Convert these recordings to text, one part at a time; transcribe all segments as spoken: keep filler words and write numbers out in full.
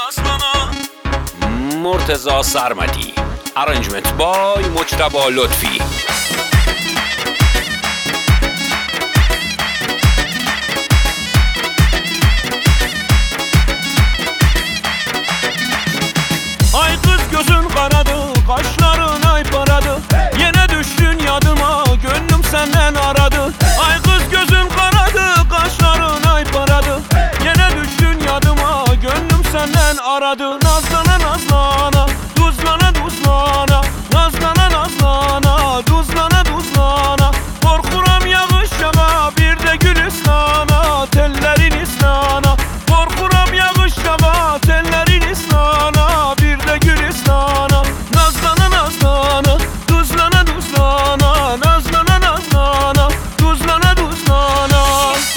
نازنانا مرتضی سرمدی ارنجمنت بای مجتبی لطفی. Ay kız gözün karadı, kaşların ay paradı. Yine düştün yadıma, gönlüm senden aradı. Ay kız gözün karadı, kaşların ay paradı. Yine düştün yadıma, gönlüm senden aradı. Nazlana nazlana, tuzlana tuzlana. Nazlana nazlana, tuzlana tuzlana. Korkuram yağış yağa, bir de gül ıslana. Tellerin ıslana. Korkuram yağış yağa, tellerin ıslana. Bir de gül ıslana. Nazlana nazlana, tuzlana tuzlana. Nazlana nazlana, tuzlana tuzlana.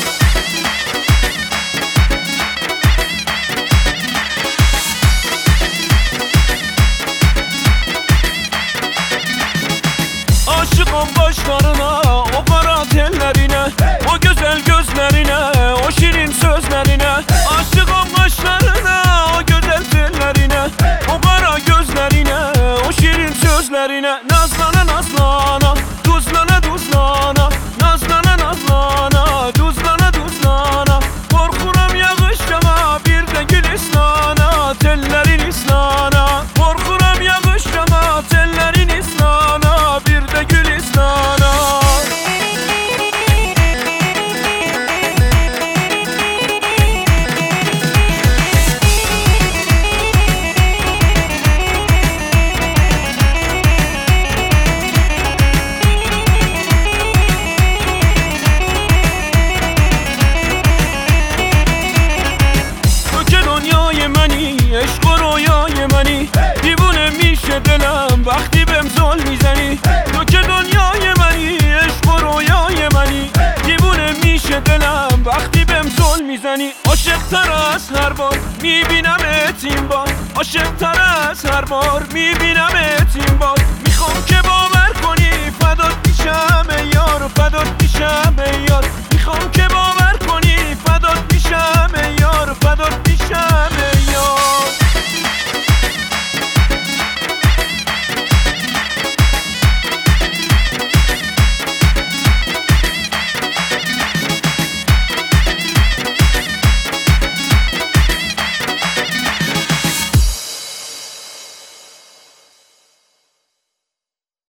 Aşıkım başlarına, o kara tellerine, o güzel gözlerine, o şirin sözlerine. Aşıkım kaşlarına, o güzel tellerine, o kara gözlerine, o şirin sözlerine. Nazlana nazlana, tuzlana tuzlana. Nazlana nazlana, tuzlana tuzlana. Korkuram yağış yağa, bir de gül ıslana. Tellerin ıslana. Korkuram yağış yağa, tellerin ıslana. Bir de gül ıslana. دنیای منی عشق و رویای منی دیوونه میشه دلم وقتی بهم زل میزنی تو که دنیای منی عشق و رویای منی دیوونه میشه دلم وقتی بهم زل میزنی عاشق تر از هر بار میبینمت این بار عاشق تر از هر بار میبینمت این بار میخوام که باور کنی فدات میشم ای یار فدات میشم ای